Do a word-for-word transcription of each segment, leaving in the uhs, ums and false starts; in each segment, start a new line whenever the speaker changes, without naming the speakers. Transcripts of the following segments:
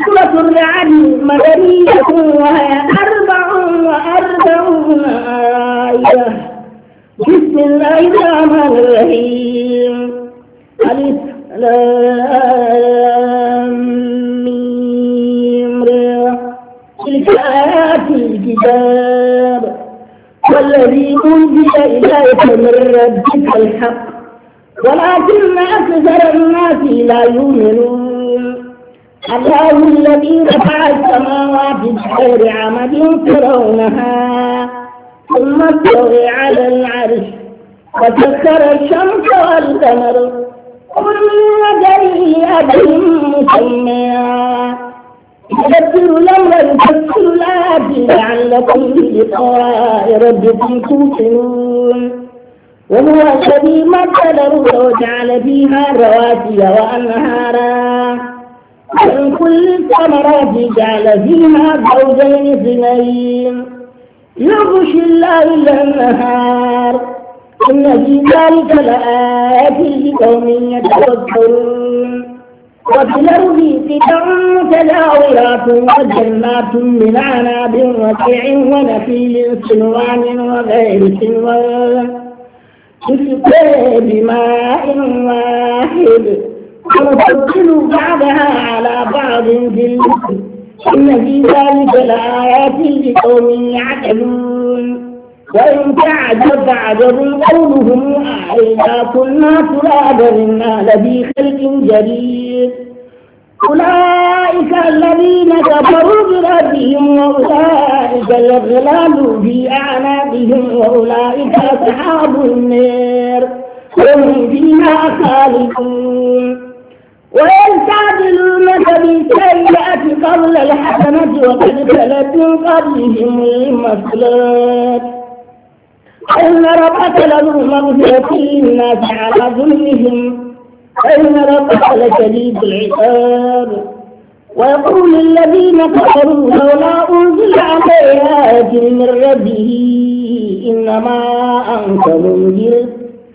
سورة الرعد مدنية وهي أربع وأربعون آية. بسم الله الرحمن الرحيم. ألف لام ميم تلك آيات الكتاب والذي أنزل إليك من ربك الحق ولكن أكثر الناس لا يؤمنون. الله الذي رفع السماوات بغير عمد ترونها ثم استوى على العرش وسخر الشمس والقمر كل يجري لأجل مسمى يدبر الأمر يفسر الآيات لعلكم بلقاء ربكم توقنون. وهو الذي مد الأرض وجعل فيها رواسي وأنهارا ومن كل الثمرات جعل فيها زوجين اثنين يغشي الليل النهار إن في ذلك لآيات لقوم يتفكرون. وفي الأرض قطع متجاورات وجنات من عناب وقع ونخيل صنوان وغير صنوان تسقى بماء واحد ونفضل بعضها على بعض في الأرض إن في ذلك لآيات لقوم يعقلون. وإن تعجب فعجب قولهم أإذا كنا ترابا إنا لفي خلق جديد. أولئك الذين كفروا بربهم وأولئك الأغلال في أعناقهم وأولئك أصحاب النار هم فيها خالدون. ويستعجلونك بالسيئة قبل الحسنة وقد خلت من قبلهم المثلات إن ربك لذو مغفرة للناس على ظلمهم إن ربك لشديد العقاب. ويقول الذين كفروا لولا أنزل عليه آية من ربه إنما أنت منذر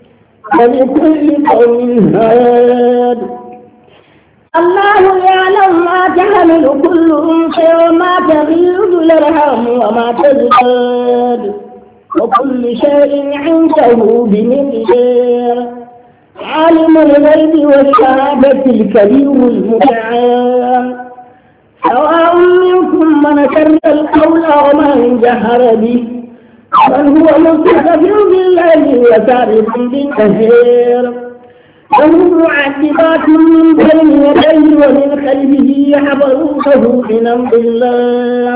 ولكل قوم هاد. الله يعلم ما تحمل كل أنثى وما تغيض الأرحام وما تزداد وكل شيء عنده بمقدار. عالم الغيب والشهادة الكبير المتعال سواء منكم من سر القول ومن جهر به من هو مستخف بالليل وسارق بالنهار له معذبات من بين يديه ومن خلفه يحفظونه من أمر الله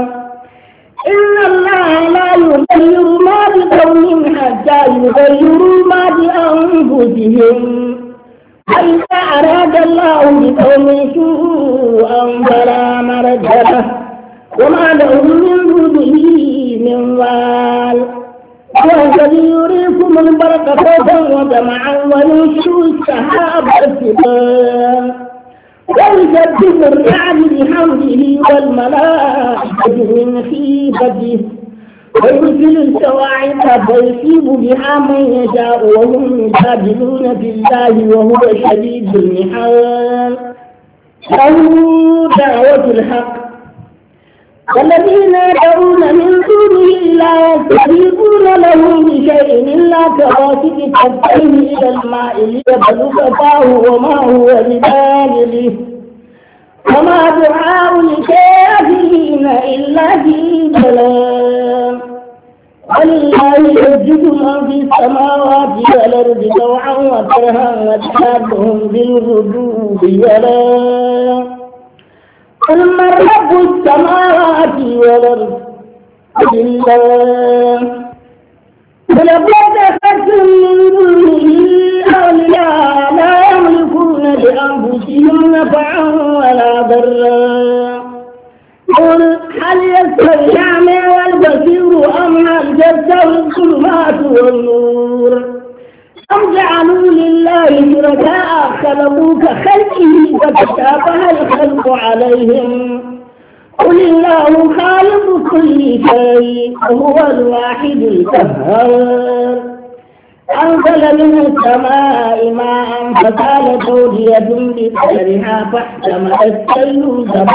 إن الله لا يغير ما بقوم حتى يغيروا ما بأنفسهم. فإذا أراد الله بقوم سوءا فلا مرد له وما لهم من دونه من وال. هو الذي يريكم البرق خوفا وطمعا وينشئ السحاب الثقال ويسبح الرعد بحمده والملائكة من خيفته ويرسل الصواعق فيصيب بها من يشاء وهم يجادلون في الله وهو شديد المحال. له دعوة الحق والذين يدعون من دونه لا يستجيبون لهم بشيء إلا كباسط كفيه إلى الماء ليبلغ فاه وما هو ببالغه وما دعاء الكافرين إلا في ضلال. ولله يسجد من في السماوات والأرض طوعا وكرها وتحدهم بالغدو ولا. قل من رب السماوات والأرض قل الله. قل اتخذتم من دونه أولياء لا يملكون لأنفسهم نفعا ولا ضرا. قل هل يستوي الأعمى والبصير أم هل تستوي الظلمات والنور أم جعلوا لله شركاء خلقوا كخلقه فتشابه الخلق عليهم. قل الله خالق كل شيء وهو الواحد القهار. أنزل من السماء ماء فسالت أودية بقدرها فاحتمل السيل